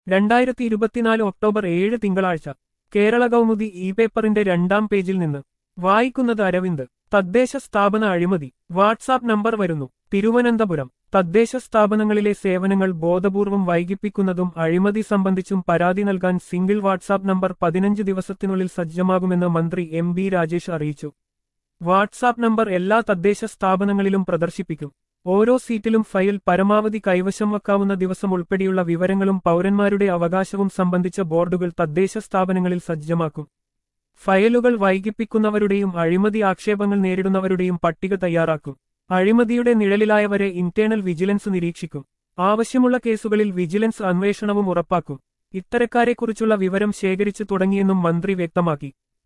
2024 October 7 തിങ്കളാഴ്ച Kerala Kaumudi E പേപ്പറിന്റെ 2-ാം പേജിൽ നിന്ന് വായിക്കുന്നത് അരവിന്ദ്. തദ്ദേശ സ്ഥാപന അഴിമതി വാട്സാപ്പ് നമ്പർ വരുന്നു. തിരുവനന്തപുരം. തദ്ദേശ സ്ഥാപനങ്ങളിലെ സേവനങ്ങൾ ബോധപൂർവം വൈകിപ്പിക്കുന്നതും അഴിമതി സംബന്ധിച്ചും പരാതി നൽകാൻ സിംഗിൾ വാട്സാപ്പ് നമ്പർ 15 ദിവസത്തിനുള്ളിൽ സജ്ജമാകുമെന്ന് മന്ത്രി എം ബി രാജേഷ് അറിയിച്ചു. വാട്സാപ്പ് നമ്പർ എല്ലാ തദ്ദേശ സ്ഥാപനങ്ങളിലും പ്രദർശിപ്പിക്കും. ഓരോ സീറ്റിലും ഫയൽ പരമാവധി കൈവശം വയ്ക്കാവുന്ന ദിവസം ഉൾപ്പെടെയുള്ള വിവരങ്ങളും പൗരന്മാരുടെ അവകാശവും സംബന്ധിച്ച ബോർഡുകൾ തദ്ദേശ സ്ഥാപനങ്ങളിൽ സജ്ജമാക്കും. ഫയലുകൾ വൈകിപ്പിക്കുന്നവരുടെയും അഴിമതി ആക്ഷേപങ്ങൾ നേരിടുന്നവരുടെയും പട്ടിക തയ്യാറാക്കും. അഴിമതിയുടെ നിഴലിലായവരെ ഇന്റേണൽ വിജിലൻസ് നിരീക്ഷിക്കും. ആവശ്യമുള്ള കേസുകളിൽ വിജിലൻസ് അന്വേഷണവും ഉറപ്പാക്കും. ഇത്തരക്കാരെക്കുറിച്ചുള്ള വിവരം ശേഖരിച്ചു തുടങ്ങിയെന്നും മന്ത്രി വ്യക്തമാക്കി.